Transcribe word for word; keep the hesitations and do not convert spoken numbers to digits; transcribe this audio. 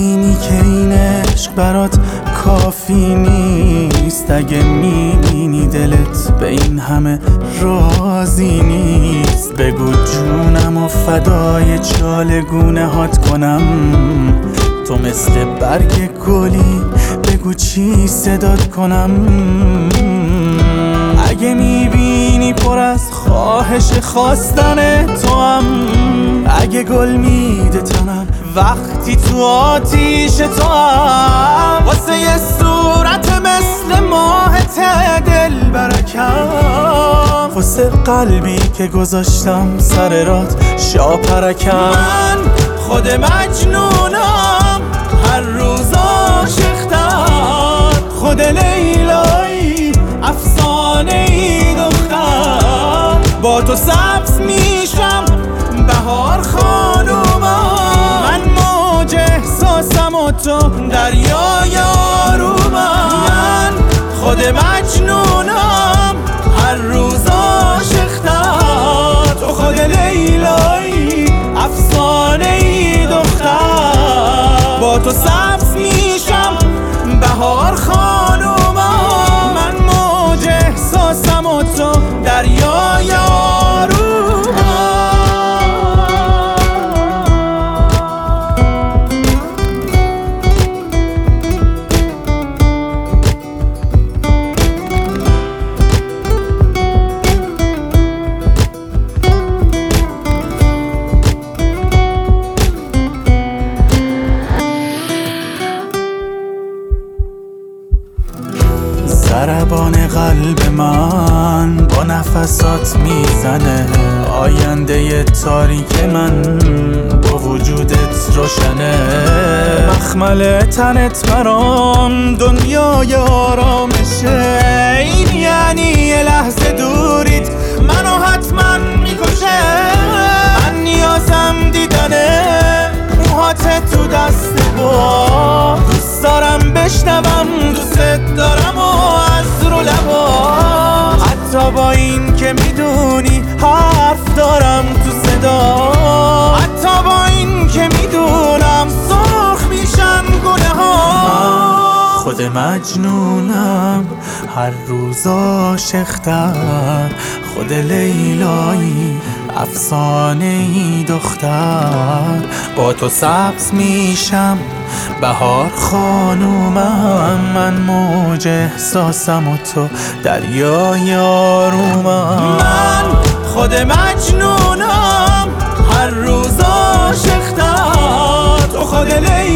میبینی که این عشق برات کافی نیست، اگه میبینی دلت به این همه راضی نیست، بگو جونم و فدای چالگونه هات کنم. تو مثل برگ گلی بگو چی صدات کنم. اگه میبینی پر از خواهش خواستن تو هم، اگه گل میده تنم وقتی تو آتیش تو هم، واسه یه صورت مثل ماهت دل برکم، واسه قلبی که گذاشتم سر رات شاپرکم. من خود مجنونم هر روز عاشق‌تر، خود لیلایی افسانه ای دختر، با تو سبز میشم بهار خانومم، من موج احساسم و تو دریای آرومم. من خود مجنونم هر روز عاشق‌تر، تو خود لیلایی افسانه ای دختر، با تو سبز میشم بهار خانومم، من موج احساسم و تو دریای آرومم. ضربان قلب من با نفسات میزنه، آینده تاریک من با وجودت روشنه، مخمل تنت برام دنیای آرامشه، این یعنی یه لحظه دوریت منو حتما میکشه، من نیازم دیدنه موهات تو دست با، دوست دارم بشنوم دوست دارم و از رو لبا، حتی با این که میدونی حرف دارم تو صدا، حتی با این که میدونم سرخ میشن گونه ها. خود مجنونم هر روز عاشق‌تر، خود لیلایی افسانه ای دختر، با تو سبز میشم بهار خانومم، من موج احساسم و تو دریای آرومم. من خود مجنونم هر روز عاشق‌تر، تو خود لیلایی